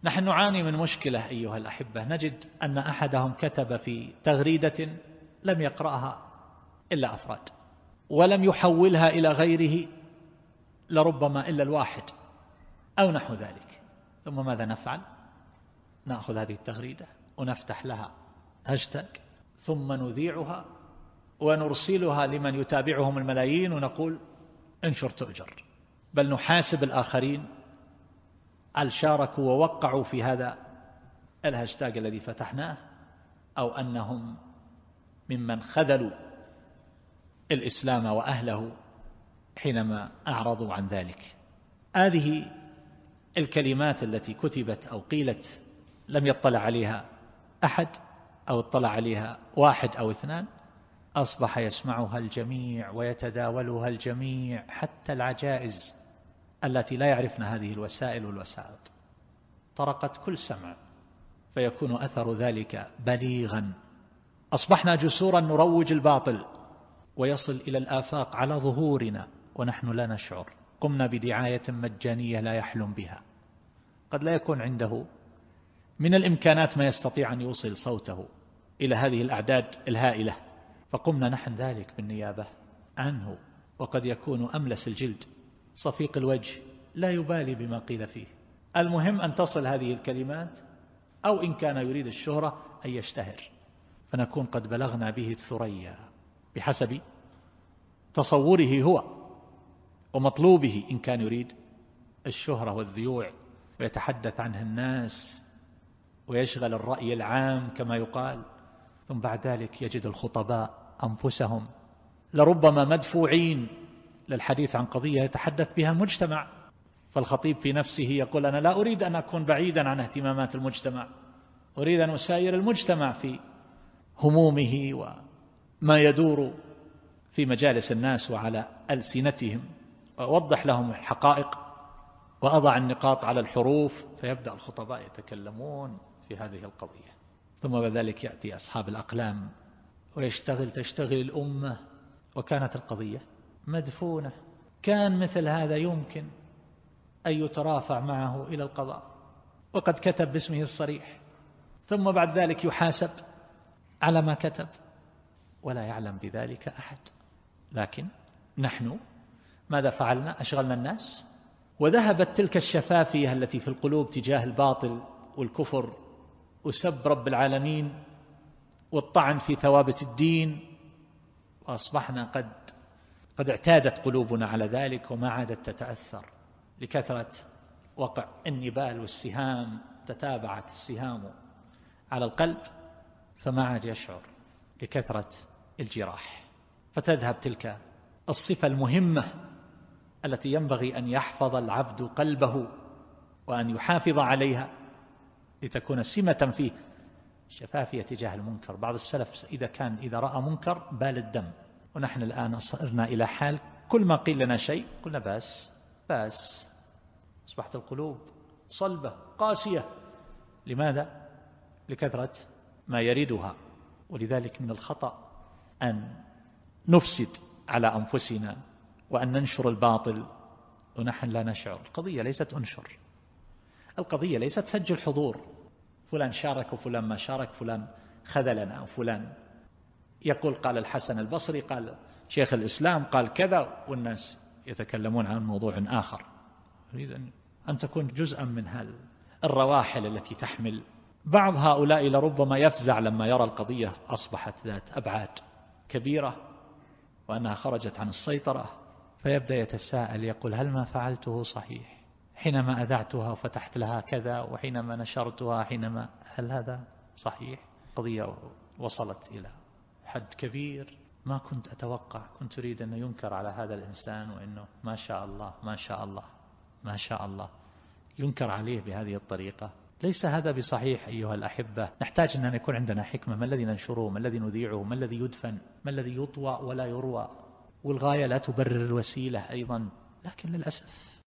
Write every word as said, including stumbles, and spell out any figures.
نحن نعاني من مشكلة أيها الأحبة، نجد أن أحدهم كتب في تغريدة لم يقرأها إلا أفراد، ولم يحولها إلى غيره لربما إلا الواحد أو نحو ذلك. ثم ماذا نفعل؟ نأخذ هذه التغريدة ونفتح لها هاشتاج، ثم نذيعها ونرسلها لمن يتابعهم الملايين ونقول انشر تؤجر، بل نحاسب الآخرين هل شاركوا ووقعوا في هذا الهاشتاج الذي فتحناه، أو أنهم ممن خذلوا الإسلام وأهله حينما أعرضوا عن ذلك. هذه الكلمات التي كتبت أو قيلت لم يطلع عليها أحد أو اطلع عليها واحد أو اثنان، أصبح يسمعها الجميع ويتداولها الجميع، حتى العجائز التي لا يعرفن هذه الوسائل والوسائط طرقت كل سمع، فيكون أثر ذلك بليغا. أصبحنا جسورا نروج الباطل ويصل إلى الآفاق على ظهورنا ونحن لا نشعر. قمنا بدعاية مجانية لا يحلم بها، قد لا يكون عنده من الإمكانات ما يستطيع أن يوصل صوته إلى هذه الأعداد الهائلة، فقمنا نحن ذلك بالنيابة عنه، وقد يكون أملس الجلد صفيق الوجه لا يبالي بما قيل فيه. المهم أن تصل هذه الكلمات، أو إن كان يريد الشهرة أن يشتهر، فنكون قد بلغنا به الثريا بحسب تصوره هو ومطلوبه، إن كان يريد الشهرة والذيوع ويتحدث عنها الناس ويشغل الرأي العام كما يقال. ثم بعد ذلك يجد الخطباء أنفسهم لربما مدفوعين للحديث عن قضية يتحدث بها المجتمع، فالخطيب في نفسه يقول أنا لا أريد أن أكون بعيدا عن اهتمامات المجتمع، أريد أن أساير المجتمع في همومه وما يدور في مجالس الناس وعلى ألسنتهم، وأوضح لهم الحقائق وأضع النقاط على الحروف، فيبدأ الخطباء يتكلمون في هذه القضية. ثم بعد ذلك يأتي أصحاب الأقلام ويشتغل تشتغل الأمة، وكانت القضية مدفونة. كان مثل هذا يمكن أن يترافع معه إلى القضاء، وقد كتب باسمه الصريح، ثم بعد ذلك يحاسب على ما كتب ولا يعلم بذلك أحد. لكن نحن ماذا فعلنا؟ أشغلنا الناس، وذهبت تلك الشفافية التي في القلوب تجاه الباطل والكفر وسب رب العالمين والطعن في ثوابت الدين، وأصبحنا قد قد اعتادت قلوبنا على ذلك وما عادت تتأثر لكثرة وقع النبال والسهام. تتابعت السهام على القلب فما عاد يشعر لكثرة الجراح، فتذهب تلك الصفة المهمة التي ينبغي أن يحفظ العبد قلبه وأن يحافظ عليها لتكون سمة فيه، شفافية تجاه المنكر. بعض السلف إذا كان إذا رأى منكر بال الدم، ونحن الآن صرنا إلى حال كل ما قيل لنا شيء قلنا بس بس أصبحت القلوب صلبة قاسية. لماذا؟ لكثرة ما يريدها. ولذلك من الخطأ أن نفسد على أنفسنا وأن ننشر الباطل ونحن لا نشعر. القضية ليست أنشر، القضية ليست سجل حضور، فلان شارك وفلان ما شارك، فلان خذلنا وفلان يقول قال الحسن البصري قال شيخ الإسلام قال كذا، والناس يتكلمون عن موضوع آخر. أريد أن تكون جزءا من هذه الرواحل التي تحمل. بعض هؤلاء لربما يفزع لما يرى القضية أصبحت ذات أبعاد كبيرة وأنها خرجت عن السيطرة، فيبدأ يتساءل يقول هل ما فعلته صحيح؟ حينما أذعتها وفتحت لها كذا، وحينما نشرتها، حينما هل هذا صحيح؟ قضية وصلت إلى حد كبير ما كنت أتوقع. كنت أريد أن ينكر على هذا الإنسان وأنه ما شاء الله ما شاء الله ما شاء الله، ينكر عليه بهذه الطريقة. ليس هذا بصحيح أيها الأحبة. نحتاج أن يكون عندنا حكمة، ما الذي ننشره، ما الذي نذيعه، ما الذي يدفن، ما الذي يطوى ولا يروى. والغاية لا تبرر الوسيلة أيضا. لكن للأسف